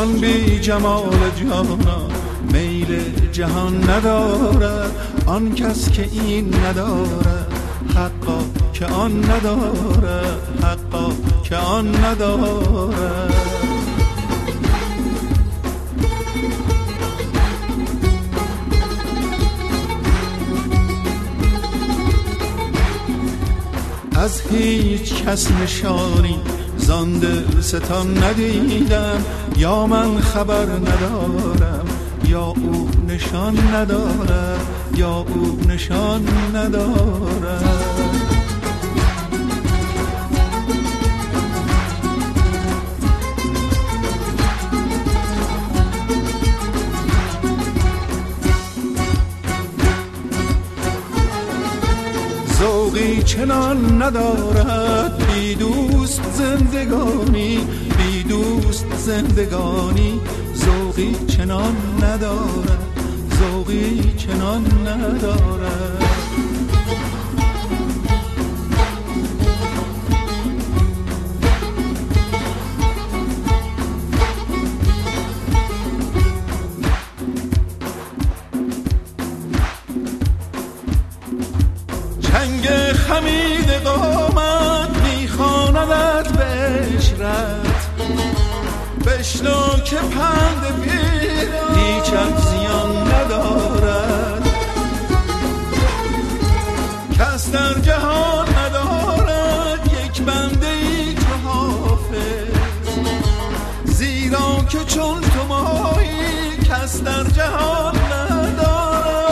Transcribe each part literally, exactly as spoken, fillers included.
جان بی جمال جانان میل جهان ندارد. آن کس که این ندارد حقا که آن ندارد، حقا که آن ندارد. از هیچ کس نشانی زان دل ستان ندیدم، یا من خبر ندارم یا او نشان ندارد، یا او نشان ندارد. ذوقی چنان ندارد بی دوست زندگانی، بی دوست زندگانی. ذوقی چنان ندارد، ذوقی چنان ندارد. چنگ خمید قامت میخواندت به عشرت، بشنو که پند پیر هیچت زیان ندارد. کس در جهان ندارد یک بنده ای تو حافظ، زیرا که چون تو مایی کس در جهان ندارد.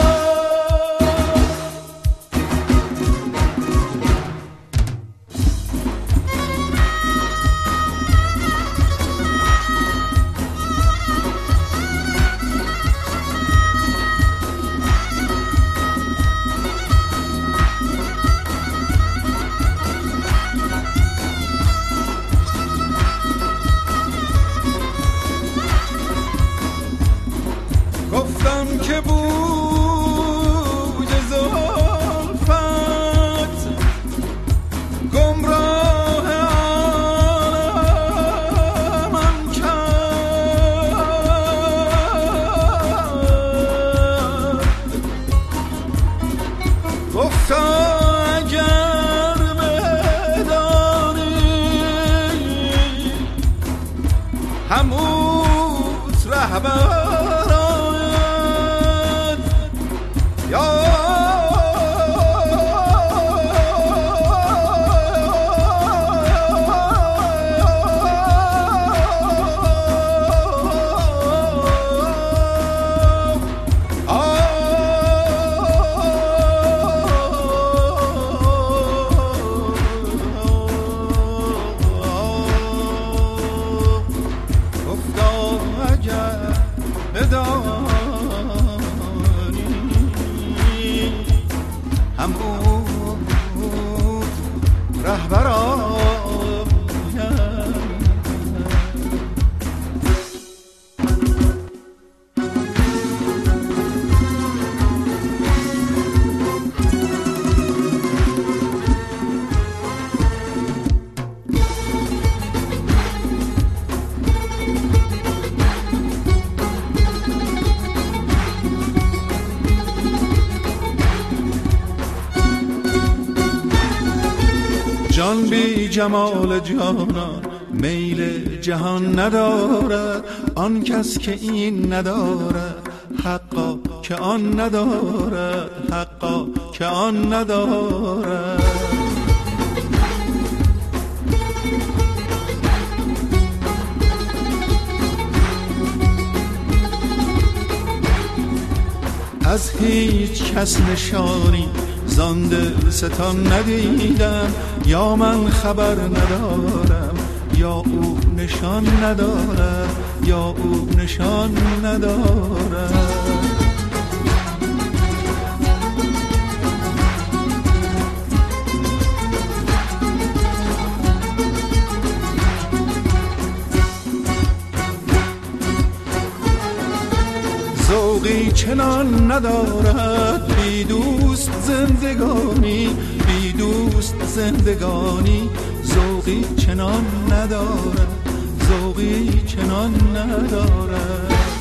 گفتم که بوی زلفت گمراه عالمم کرد. گفتم اگر بدانی هموت رهبر جان بی جمال جانان میل جهان ندارد. آن کس که این ندارد حقا که آن ندارد، حقا که آن ندارد. از هیچ کس نشانی زان دل ستان ندیدم، یا من خبر ندارم یا او نشان ندارد، یا او نشان ندارد. ذوقی چنان ندارد بی دوست زندگانی، بی دوست زندگانی. ذوقی چنان ندارد، ذوقی چنان ندارد.